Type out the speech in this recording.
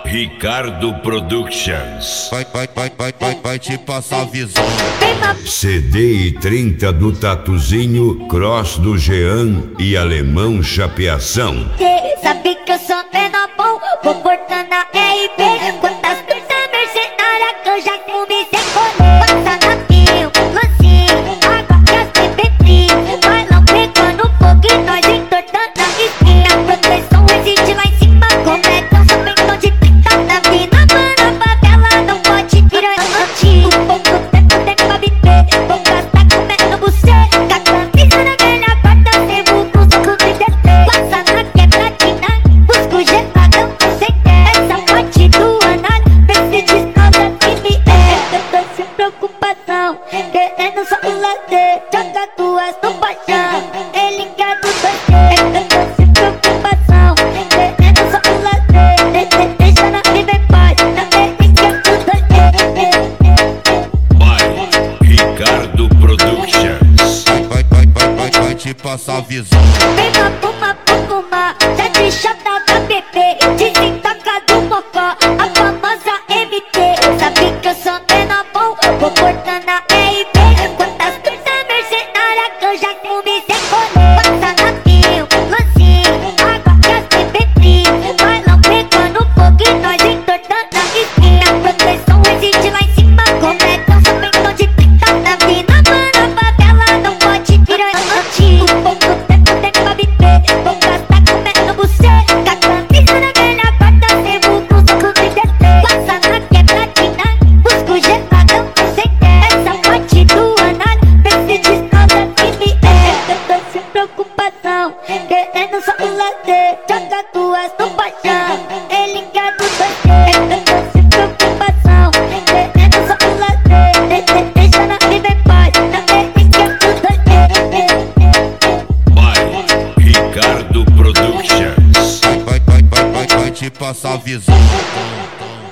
Ricardo Productions. Vai te passar a visão. CD e 30 do Tatuzinho, Cross do Jean e Alemão Chapeação. Sabe que eu sou menor bom, vou cortando a RP. Quantas pessoas mercenárias que eu já comi sem comer. Passa na fio, lancinho, água que as bebê. Bailão pegando fogo e nós entortando a esquina. Proteção existe lá em cima, como é que eu sou bem tão de pica. Na mina, mano, a favela não pode virar antigo. Pouco tempo tem pra viver, vou gastar comendo buceta. Com a camisa na velha guarda, devo com os clubes de descer. Passa na quebradinha, busco geladão, sem ter essa parte do anal. Vê se descalda que me é. Eu tô sem preocupação, querendo só o lazer. Joga duas no paixão, ele quer do doce. Eu tô sem preocupação, querendo só o lazer. Deixa na vida em paz, ele quer do doce. Vai, Ricardo Productions. Vai te passar a visão. Vem uma puma, já te chata da bebê. Desintoca do mocó, a famosa MT. Sabe que eu sou menor bom, vou cortando a RP. Quantas pessoas mercenárias que eu já comi sem comer. Passa na fio, lancinho, água que as bebê. Bailão pegando fogo e nós entortando a esquina. Proteção existe lá em cima, como é que eu sou bem tão de pica. Na mina, mano, a favela não pode virar antigo. Pouco tempo tem pra viver, vou gastar comendo buceta. Com a camisa na velha guarda, devo com os clubes de descer. Passa na quebradinha, busco geladão, sem ter essa parte do anal. Vê se descalda que me é. Eu tô sem preocupação, querendo só o lazer. Joga duas no paixão, ele quer do doce. Eu tô sem preocupação, querendo só o lazer. Deixa na vida em paz, ele quer do doce. Vai, Ricardo Productions. Vai te passar a visão.